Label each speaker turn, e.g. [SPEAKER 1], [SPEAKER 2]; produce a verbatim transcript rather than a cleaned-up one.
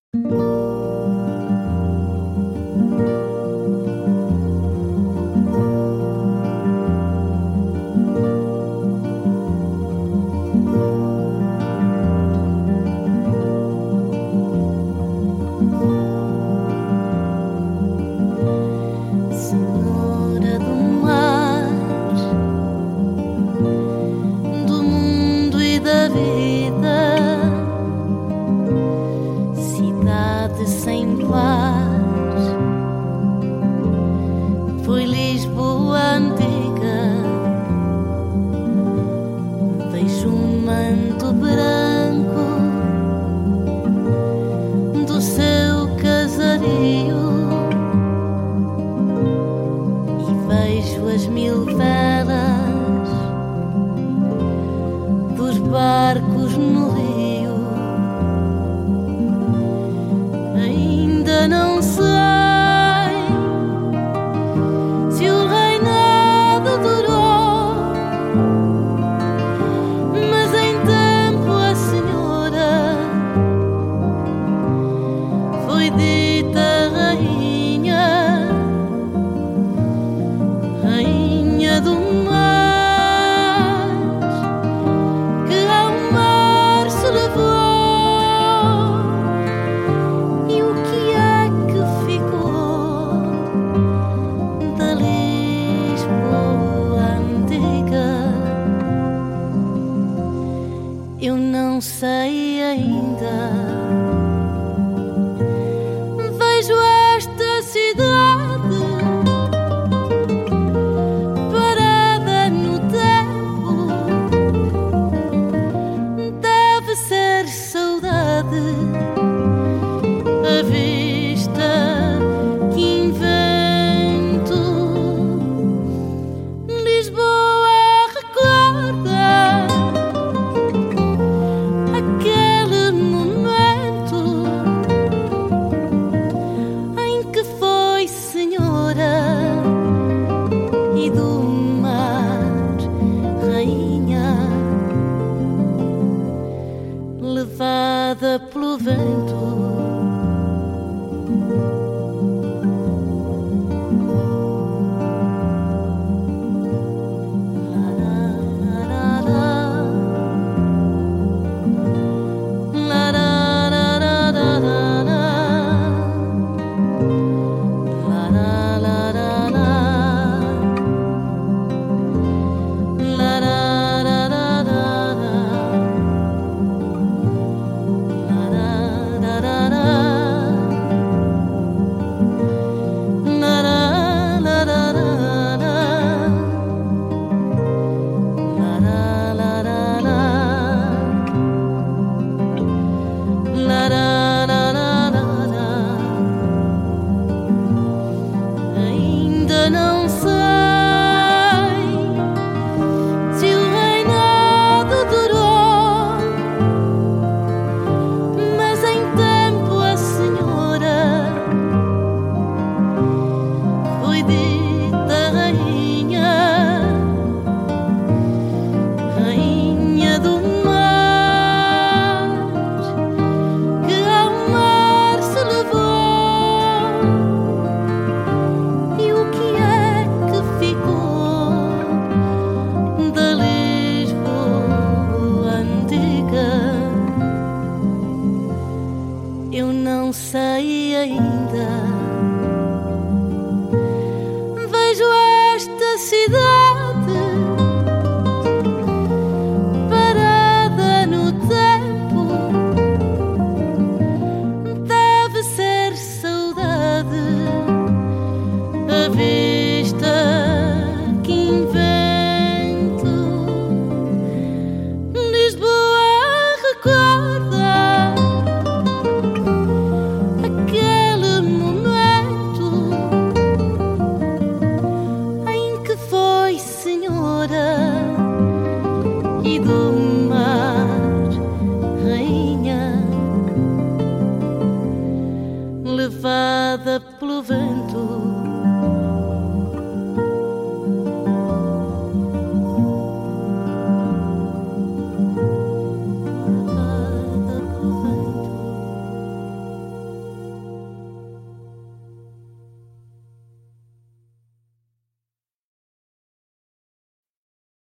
[SPEAKER 1] Senhora do mar, do mundo e da vida, cidade sem paz, foi Lisboa antiga. Vejo um manto branco do seu casario, vejo as mil velas dos barcos no rio. Ainda não sei se o reinado durou, mas em tempo a senhora foi dita rainha, rainha do mar, que ao mar se levou. E o que é que ficou da Lisboa antiga? Eu não sei ainda. Vejo esta cidade parada no tempo, deve ser saudade a vista que invento. Lisboa recorda aquele momento em que foi senhora e do mar rainha, levada pelo vento. Ainda não sei se o reinado durou, mas em tempo a senhora foi dita rainha, rainha do mar, que ao mar se levou. E o que é que ficou da Lisboa antiga? Eu não sei ainda. Vejo esta cidade parada no tempo, deve ser saudade a vista que invento. Lisboa recorda aquele momento em que foi senhora e do mar rainha, levada pelo vento.